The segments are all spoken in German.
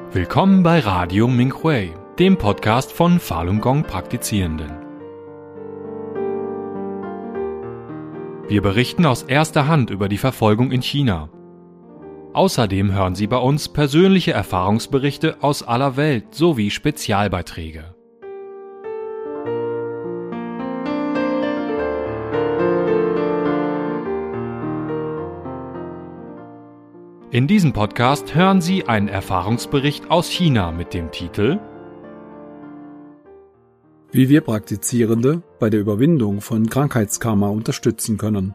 Willkommen bei Radio Minghui, dem Podcast von Falun Gong Praktizierenden. Wir berichten aus erster Hand über die Verfolgung in China. Außerdem hören Sie bei uns persönliche Erfahrungsberichte aus aller Welt sowie Spezialbeiträge. In diesem Podcast hören Sie einen Erfahrungsbericht aus China mit dem Titel Wie wir Praktizierende bei der Überwindung von Krankheitskarma unterstützen können.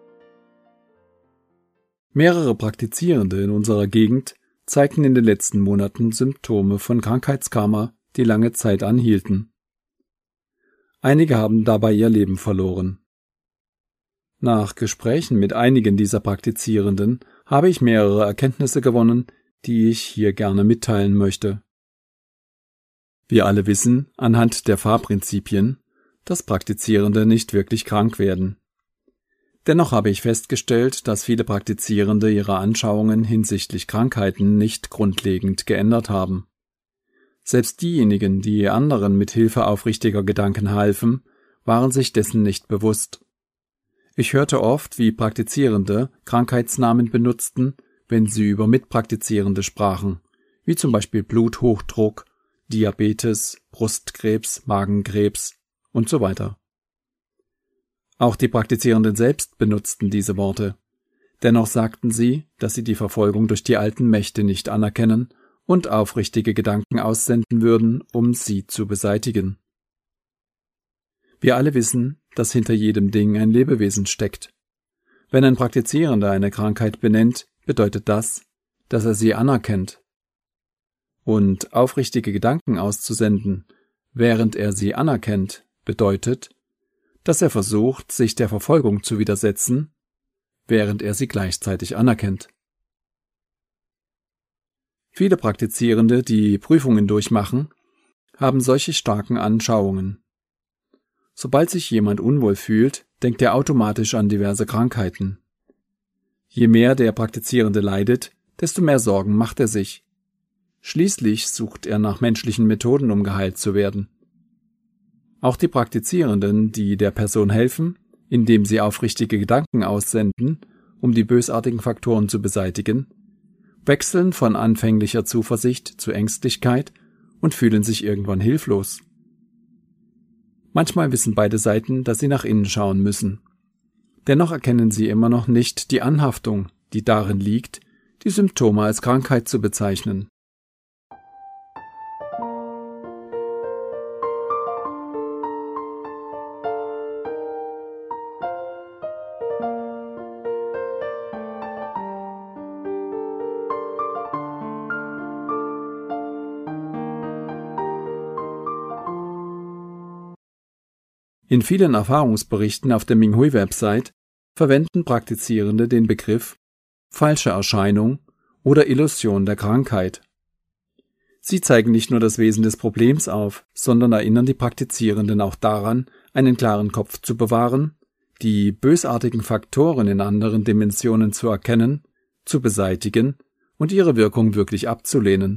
Mehrere Praktizierende in unserer Gegend zeigten in den letzten Monaten Symptome von Krankheitskarma, die lange Zeit anhielten. Einige haben dabei ihr Leben verloren. Nach Gesprächen mit einigen dieser Praktizierenden habe ich mehrere Erkenntnisse gewonnen, die ich hier gerne mitteilen möchte. Wir alle wissen anhand der Fahrprinzipien, dass Praktizierende nicht wirklich krank werden. Dennoch habe ich festgestellt, dass viele Praktizierende ihre Anschauungen hinsichtlich Krankheiten nicht grundlegend geändert haben. Selbst diejenigen, die anderen mit Hilfe aufrichtiger Gedanken halfen, waren sich dessen nicht bewusst. Ich hörte oft, wie Praktizierende Krankheitsnamen benutzten, wenn sie über Mitpraktizierende sprachen, wie zum Beispiel Bluthochdruck, Diabetes, Brustkrebs, Magenkrebs und so weiter. Auch die Praktizierenden selbst benutzten diese Worte. Dennoch sagten sie, dass sie die Verfolgung durch die alten Mächte nicht anerkennen und aufrichtige Gedanken aussenden würden, um sie zu beseitigen. Wir alle wissen, dass hinter jedem Ding ein Lebewesen steckt. Wenn ein Praktizierender eine Krankheit benennt, bedeutet das, dass er sie anerkennt. Und aufrichtige Gedanken auszusenden, während er sie anerkennt, bedeutet, dass er versucht, sich der Verfolgung zu widersetzen, während er sie gleichzeitig anerkennt. Viele Praktizierende, die Prüfungen durchmachen, haben solche starken Anschauungen. Sobald sich jemand unwohl fühlt, denkt er automatisch an diverse Krankheiten. Je mehr der Praktizierende leidet, desto mehr Sorgen macht er sich. Schließlich sucht er nach menschlichen Methoden, um geheilt zu werden. Auch die Praktizierenden, die der Person helfen, indem sie aufrichtige Gedanken aussenden, um die bösartigen Faktoren zu beseitigen, wechseln von anfänglicher Zuversicht zu Ängstlichkeit und fühlen sich irgendwann hilflos. Manchmal wissen beide Seiten, dass sie nach innen schauen müssen. Dennoch erkennen sie immer noch nicht die Anhaftung, die darin liegt, die Symptome als Krankheit zu bezeichnen. In vielen Erfahrungsberichten auf der Minghui-Website verwenden Praktizierende den Begriff falsche Erscheinung oder Illusion der Krankheit. Sie zeigen nicht nur das Wesen des Problems auf, sondern erinnern die Praktizierenden auch daran, einen klaren Kopf zu bewahren, die bösartigen Faktoren in anderen Dimensionen zu erkennen, zu beseitigen und ihre Wirkung wirklich abzulehnen.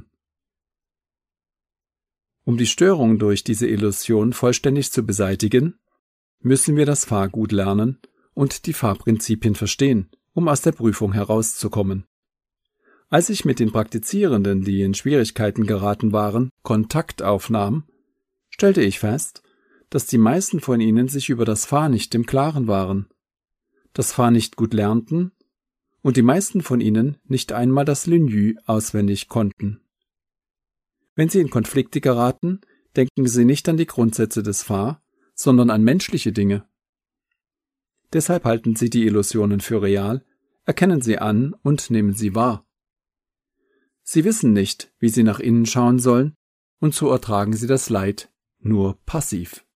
Um die Störung durch diese Illusion vollständig zu beseitigen, müssen wir das Fahrgut lernen und die Fahrprinzipien verstehen, um aus der Prüfung herauszukommen. Als ich mit den Praktizierenden, die in Schwierigkeiten geraten waren, Kontakt aufnahm, stellte ich fest, dass die meisten von ihnen sich über das Fa nicht im Klaren waren, das Fa nicht gut lernten und die meisten von ihnen nicht einmal das Linyu auswendig konnten. Wenn sie in Konflikte geraten, denken sie nicht an die Grundsätze des Fa, sondern an menschliche Dinge. Deshalb halten sie die Illusionen für real, erkennen sie an und nehmen sie wahr. Sie wissen nicht, wie sie nach innen schauen sollen, und so ertragen sie das Leid nur passiv.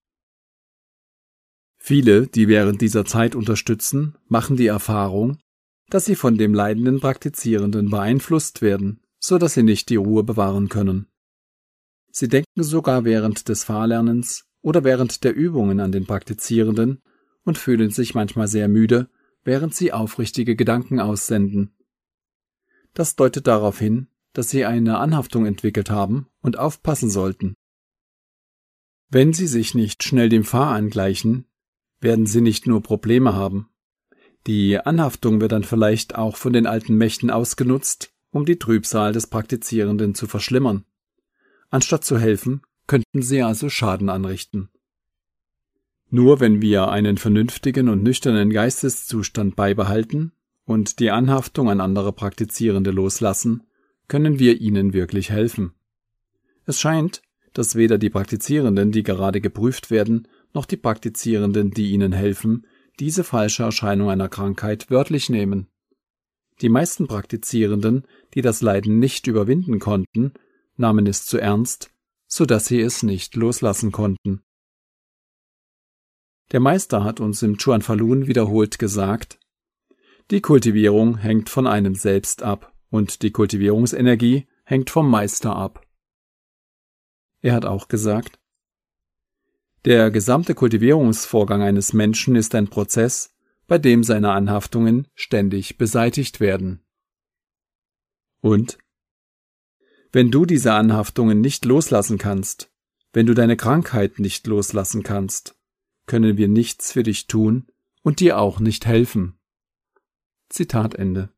Viele, die während dieser Zeit unterstützen, machen die Erfahrung, dass sie von dem leidenden Praktizierenden beeinflusst werden, so dass sie nicht die Ruhe bewahren können. Sie denken sogar während des Fahrlernens oder während der Übungen an den Praktizierenden und fühlen sich manchmal sehr müde, während sie aufrichtige Gedanken aussenden. Das deutet darauf hin, dass Sie eine Anhaftung entwickelt haben und aufpassen sollten. Wenn Sie sich nicht schnell dem Pfarr angleichen, werden Sie nicht nur Probleme haben. Die Anhaftung wird dann vielleicht auch von den alten Mächten ausgenutzt, um die Trübsal des Praktizierenden zu verschlimmern. Anstatt zu helfen, könnten sie also Schaden anrichten. Nur wenn wir einen vernünftigen und nüchternen Geisteszustand beibehalten und die Anhaftung an andere Praktizierende loslassen, können wir ihnen wirklich helfen. Es scheint, dass weder die Praktizierenden, die gerade geprüft werden, noch die Praktizierenden, die ihnen helfen, diese falsche Erscheinung einer Krankheit wörtlich nehmen. Die meisten Praktizierenden, die das Leiden nicht überwinden konnten, nahmen es zu ernst, so dass sie es nicht loslassen konnten. Der Meister hat uns im Chuan Falun wiederholt gesagt: Die Kultivierung hängt von einem selbst ab und die Kultivierungsenergie hängt vom Meister ab. Er hat auch gesagt: Der gesamte Kultivierungsvorgang eines Menschen ist ein Prozess, bei dem seine Anhaftungen ständig beseitigt werden. Und wenn du diese Anhaftungen nicht loslassen kannst, wenn du deine Krankheit nicht loslassen kannst, können wir nichts für dich tun und dir auch nicht helfen. Zitat Ende.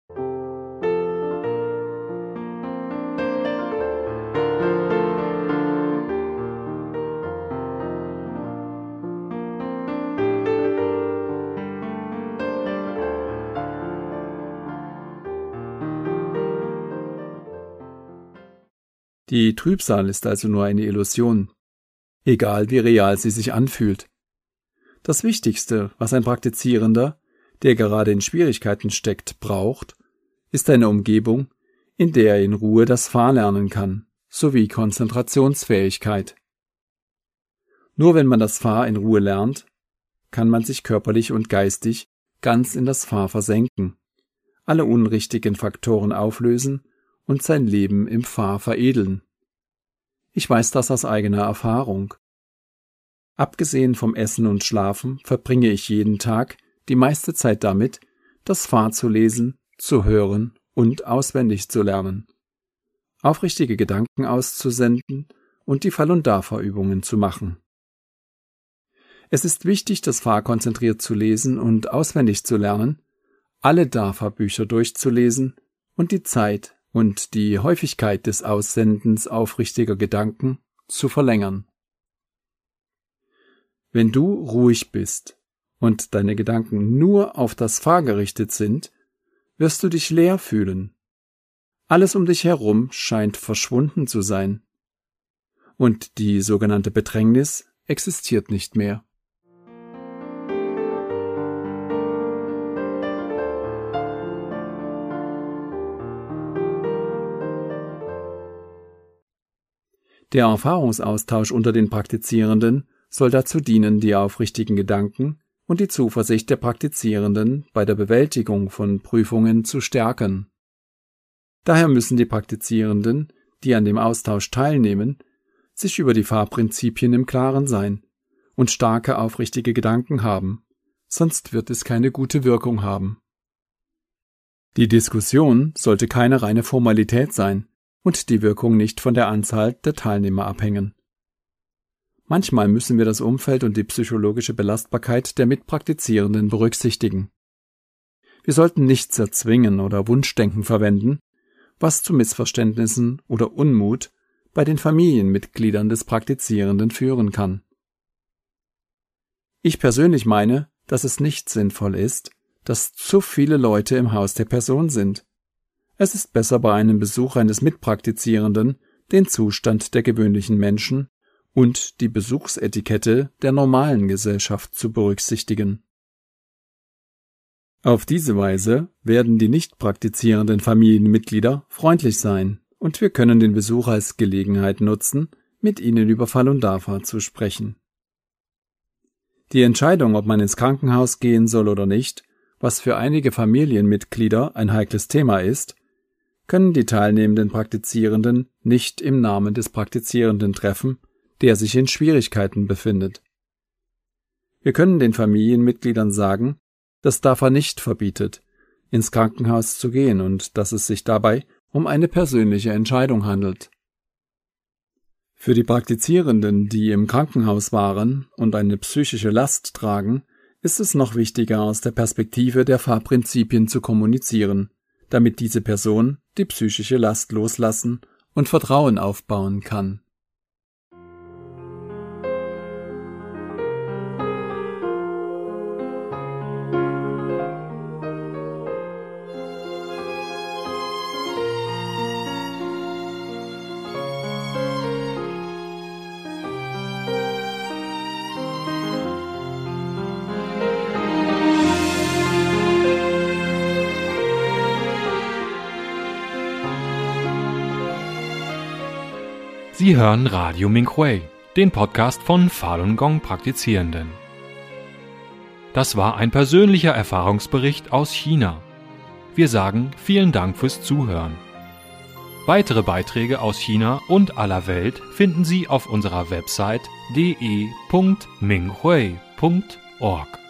Die Trübsal ist also nur eine Illusion, egal wie real sie sich anfühlt. Das Wichtigste, was ein Praktizierender, der gerade in Schwierigkeiten steckt, braucht, ist eine Umgebung, in der er in Ruhe das Fa lernen kann, sowie Konzentrationsfähigkeit. Nur wenn man das Fa in Ruhe lernt, kann man sich körperlich und geistig ganz in das Fa versenken, alle unrichtigen Faktoren auflösen und sein Leben im Fa veredeln. Ich weiß das aus eigener Erfahrung. Abgesehen vom Essen und Schlafen verbringe ich jeden Tag die meiste Zeit damit, das Fa zu lesen, zu hören und auswendig zu lernen, aufrichtige Gedanken auszusenden und die Falun Dafa Übungen zu machen. Es ist wichtig, das Fa konzentriert zu lesen und auswendig zu lernen, alle Dafa Bücher durchzulesen und die Zeit und die Häufigkeit des Aussendens aufrichtiger Gedanken zu verlängern. Wenn du ruhig bist und deine Gedanken nur auf das Fa gerichtet sind, wirst du dich leer fühlen. Alles um dich herum scheint verschwunden zu sein. Und die sogenannte Bedrängnis existiert nicht mehr. Der Erfahrungsaustausch unter den Praktizierenden soll dazu dienen, die aufrichtigen Gedanken und die Zuversicht der Praktizierenden bei der Bewältigung von Prüfungen zu stärken. Daher müssen die Praktizierenden, die an dem Austausch teilnehmen, sich über die Fa-Prinzipien im Klaren sein und starke aufrichtige Gedanken haben, sonst wird es keine gute Wirkung haben. Die Diskussion sollte keine reine Formalität sein und die Wirkung nicht von der Anzahl der Teilnehmer abhängen. Manchmal müssen wir das Umfeld und die psychologische Belastbarkeit der Mitpraktizierenden berücksichtigen. Wir sollten nichts erzwingen oder Wunschdenken verwenden, was zu Missverständnissen oder Unmut bei den Familienmitgliedern des Praktizierenden führen kann. Ich persönlich meine, dass es nicht sinnvoll ist, dass zu viele Leute im Haus der Person sind. Es ist besser, bei einem Besuch eines Mitpraktizierenden den Zustand der gewöhnlichen Menschen und die Besuchsetikette der normalen Gesellschaft zu berücksichtigen. Auf diese Weise werden die nicht praktizierenden Familienmitglieder freundlich sein und wir können den Besuch als Gelegenheit nutzen, mit ihnen über Falun Dafa zu sprechen. Die Entscheidung, ob man ins Krankenhaus gehen soll oder nicht, was für einige Familienmitglieder ein heikles Thema ist, können die teilnehmenden Praktizierenden nicht im Namen des Praktizierenden treffen, der sich in Schwierigkeiten befindet. Wir können den Familienmitgliedern sagen, dass Dafa nicht verbietet, ins Krankenhaus zu gehen und dass es sich dabei um eine persönliche Entscheidung handelt. Für die Praktizierenden, die im Krankenhaus waren und eine psychische Last tragen, ist es noch wichtiger, aus der Perspektive der Fahrprinzipien zu kommunizieren, damit diese Person die psychische Last loslassen und Vertrauen aufbauen kann. Sie hören Radio Minhui, den Podcast von Falun Gong Praktizierenden. Das war ein persönlicher Erfahrungsbericht aus China. Wir sagen vielen Dank fürs Zuhören. Weitere Beiträge aus China und aller Welt finden Sie auf unserer Website de.minghui.org.